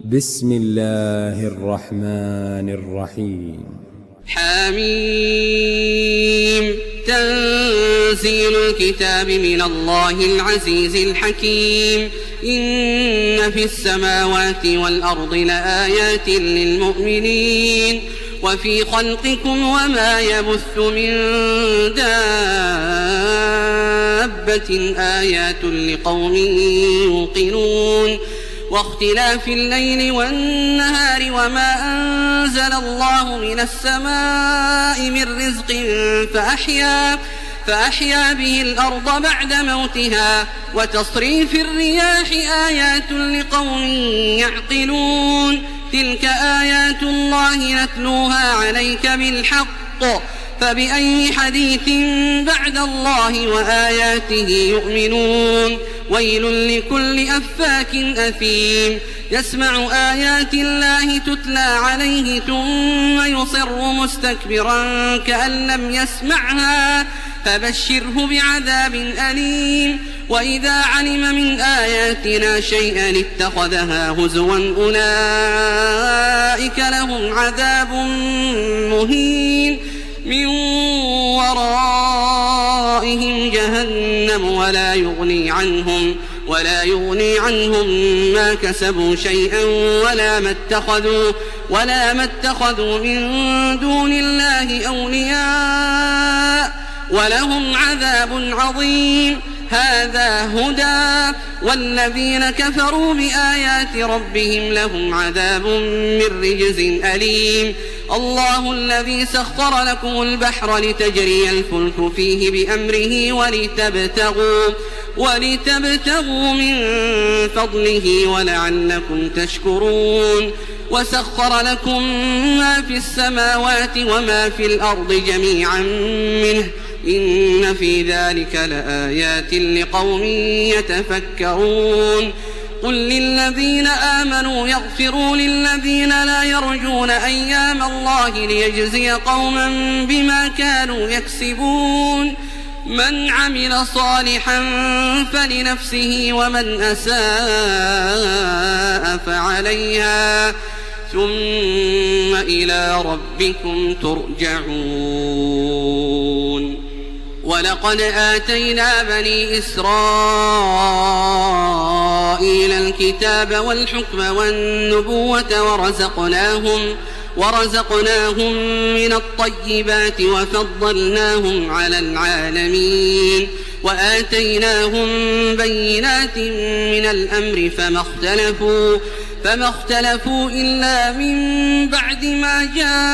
بسم الله الرحمن الرحيم. حميم. تنزيل الكتاب من الله العزيز الحكيم. إن في السماوات والأرض لآيات للمؤمنين وفي خلقكم وما يبث من دابة آيات لقوم يوقنون واختلاف الليل والنهار وما أنزل الله من السماء من رزق فأحيا به الأرض بعد موتها وتصريف الرياح آيات لقوم يعقلون تلك آيات الله نتلوها عليك بالحق فبأي حديث بعد الله وآياته يؤمنون ويل لكل أفاك أثيم يسمع آيات الله تتلى عليه ثم يصر مستكبرا كأن لم يسمعها فبشره بعذاب أليم وإذا علم من آياتنا شيئا اتخذها هزوا أولئك لهم عذاب مهين من ورائهم جهنم ولا يغني عنهم ما كسبوا شيئا ولا ما اتخذوا من دون الله أولياء ولهم عذاب عظيم هذا هدى والذين كفروا بآيات ربهم لهم عذاب من رجز أليم الله الذي سخر لكم البحر لتجري الفلك فيه بأمره ولتبتغوا من فضله ولعلكم تشكرون وسخر لكم ما في السماوات وما في الأرض جميعا منه إن في ذلك لآيات لقوم يتفكرون قل للذين آمنوا يغفروا للذين لا يرجون أيام الله ليجزي قوما بما كانوا يكسبون من عمل صالحا فلنفسه ومن أساء فعليها ثم إلى ربكم ترجعون ولقد آتينا بني إسرائيل الكتاب والحكم والنبوة ورزقناهم من الطيبات وفضلناهم على العالمين وآتيناهم بينات من الأمر فما اختلفوا إلا من بعد ما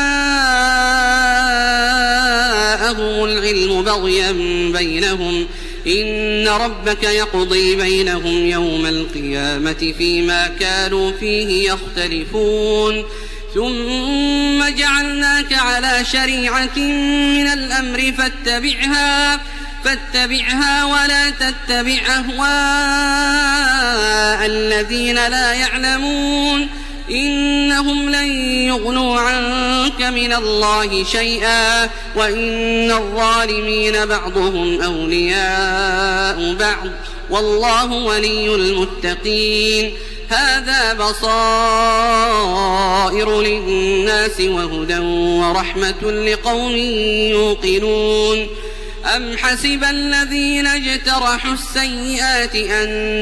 جاءهم العلم بغيا بينهم إن ربك يقضي بينهم يوم القيامة فيما كانوا فيه يختلفون ثم جعلناك على شريعة من الأمر فاتبعها ولا تتبع أهواء الذين لا يعلمون إنهم لن يغنوا عنك من الله شيئا وإن الظالمين بعضهم أولياء بعض والله ولي المتقين هذا بصائر للناس وهدى ورحمة لقوم يوقنون أم حسب الذين اجترحوا السيئات أن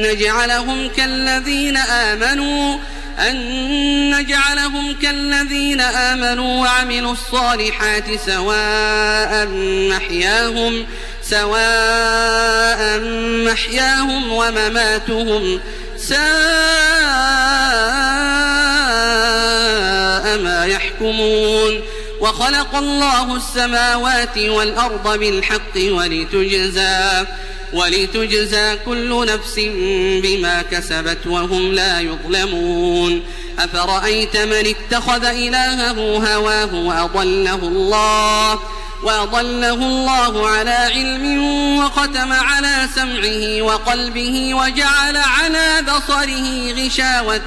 نجعلهم كالذين آمنوا وعملوا الصالحات سواء محياهم ومماتهم ساء ما يحكمون وخلق الله السماوات والأرض بالحق ولتجزى كل نفس بما كسبت وهم لا يظلمون أفرأيت من اتخذ إلهه هواه وأضله الله على علم وختم على سمعه وقلبه وجعل على بصره غشاوة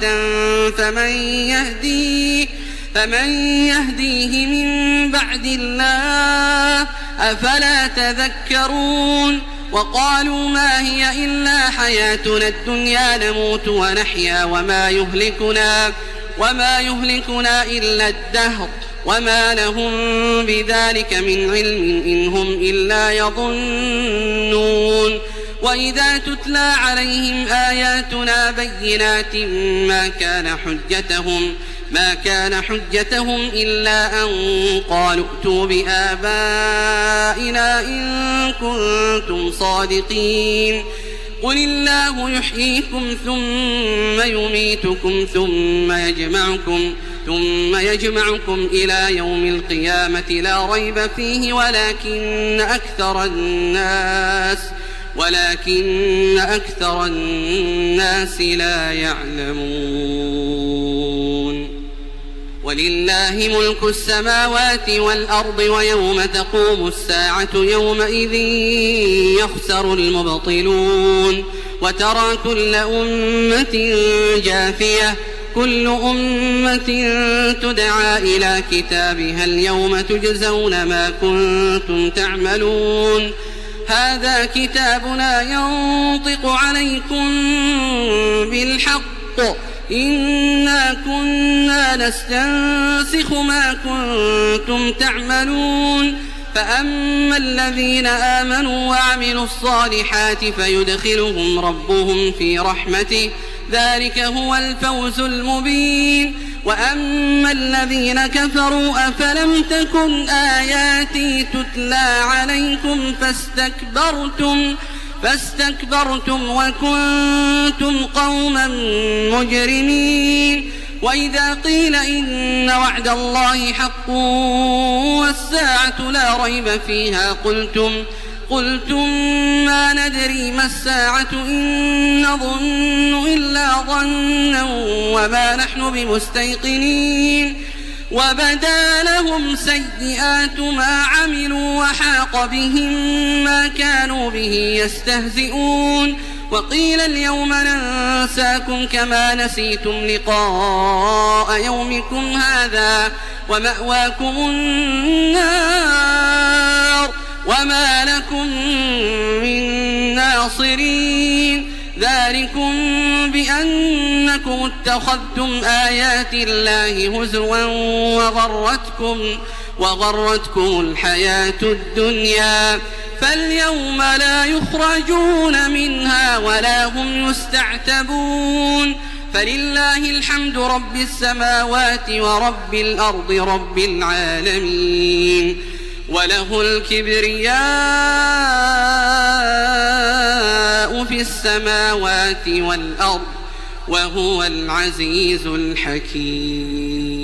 فمن يهديه من بعد الله أفلا تذكرون وقالوا ما هي إلا حياتنا الدنيا نموت ونحيا وما يهلكنا إلا الدهر وما لهم بذلك من علم إن هم إلا يظنون وإذا تتلى عليهم آياتنا بينات ما كان حجتهم إلا أن قالوا ائتوا بآبائنا إن كنتم صادقين قل الله يحييكم ثم يميتكم ثم يجمعكم إلى يوم القيامة لا ريب فيه ولكن أكثر الناس لا يعلمون ولله ملك السماوات والأرض ويوم تقوم الساعة يومئذ يخسر المبطلون وترى كل أمة جاثية كل أمة تدعى إلى كتابها اليوم تجزون ما كنتم تعملون هذا كتابنا ينطق عليكم بالحق إنا كنا نستنسخ ما كنتم تعملون فأما الذين آمنوا وعملوا الصالحات فيدخلهم ربهم في رحمته ذلك هو الفوز المبين وأما الذين كفروا أفلم تكن آياتي تتلى عليكم فاستكبرتم وكنتم قوما مجرمين وإذا قيل إن وعد الله حق والساعة لا ريب فيها قلتم ما ندري ما الساعة إن نظن إلا ظنا وما نحن بمستيقنين وبدا لهم سيئات ما عملوا وحاق بهم ما كانوا به يستهزئون وقيل اليوم ننساكم كما نسيتم لقاء يومكم هذا ومأواكم النار وما لكم من ناصرين ذلكم بأنكم اتخذتم آيات الله هزوا وغرتكم الحياة الدنيا فاليوم لا يخرجون منها ولا هم يستعتبون فلله الحمد رب السماوات ورب الأرض رب العالمين وله الكبرياء في السماوات والأرض وهو العزيز الحكيم.